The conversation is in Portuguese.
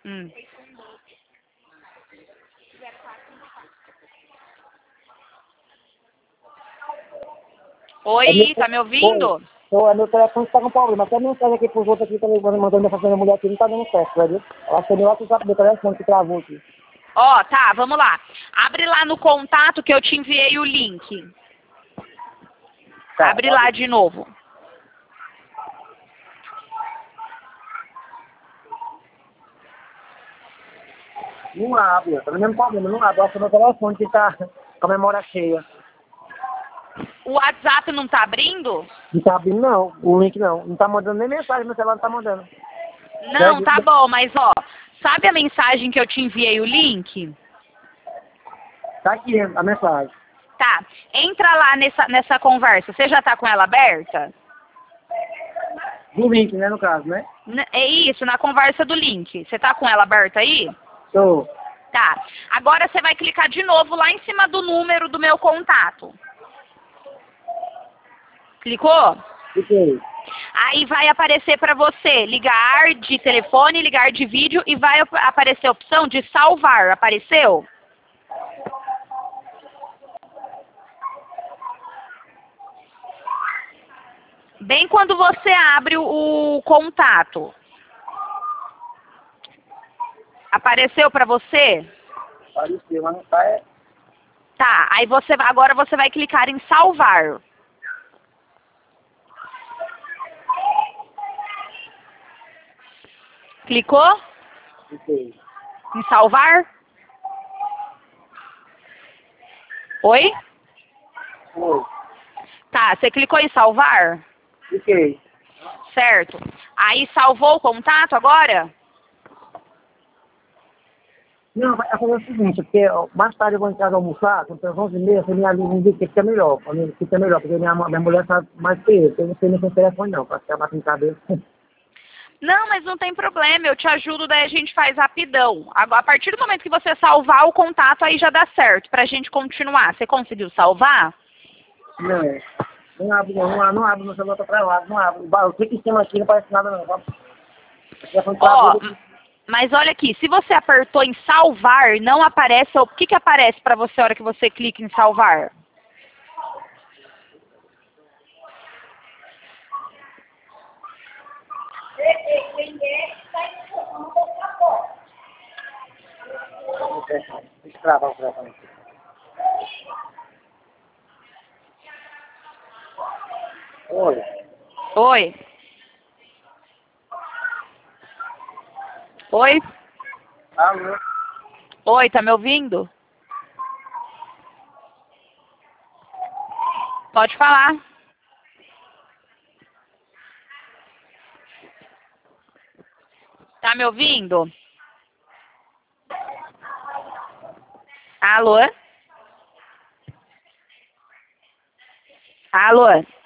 Hum. Oi, tá me ouvindo? Meu telefone está com problema. Até mensagem aqui pros outros aqui, também mandando mensagem da mulher aqui, não tá dando certo, velho. Eu acho que é meu WhatsApp do telefone que travou aqui. Ó, tá, vamos lá. Abre lá no contato que eu te enviei o link. Tá, Abre lá de novo. não abre, tá no mesmo problema, não abre. Eu acho que é meu telefone que tá com a memória cheia. O WhatsApp não tá abrindo? Não tá abrindo não, o link não. Não tá mandando nem mensagem, meu celular não tá mandando. Não, tá bom, mas ó, sabe a mensagem que eu te enviei o link? Tá aqui a mensagem. Tá, entra lá nessa conversa. Você já tá com ela aberta? Do link, né, no caso, né? É isso, na conversa do link. Você tá com ela aberta aí? Tô. Tá. Agora você vai clicar de novo lá em cima do número do meu contato. Clicou? Fiquei. Aí vai aparecer para você ligar de telefone, ligar de vídeo e vai aparecer a opção de salvar. Apareceu? Bem quando você abre o contato. Apareceu para você? Apareceu, mas não tá. Tá. Aí agora você vai clicar em salvar. Clicou Fiquei. em salvar? Oi? Foi. Tá, você clicou em salvar? Fiquei. Certo. Aí salvou o contato agora? Não, vai fazer o seguinte, porque ó, mais tarde eu vou em casa almoçar, quando tem 11h30, você me diz que fica melhor. Pra mim fica melhor, porque minha mulher sabe mais que eu não sei nem com telefone não, pra ficar batendo cabeça. Não, mas não tem problema, eu te ajudo, daí a gente faz rapidão. Agora, a partir do momento que você salvar o contato, aí já dá certo pra gente continuar. Você conseguiu salvar? Não, não abre não abre, meu celular tá travado, não abre. O clique em cima aqui não parece nada não, tá? O telefone Ó, travou. mas olha aqui, se você apertou em salvar, não aparece, o que que aparece pra você a hora que você clica em salvar? Deixa eu travar o telefone. Oi. Oi? Oi? Alô? Oi, tá me ouvindo? Pode falar. Tá me ouvindo? Alô? Alô?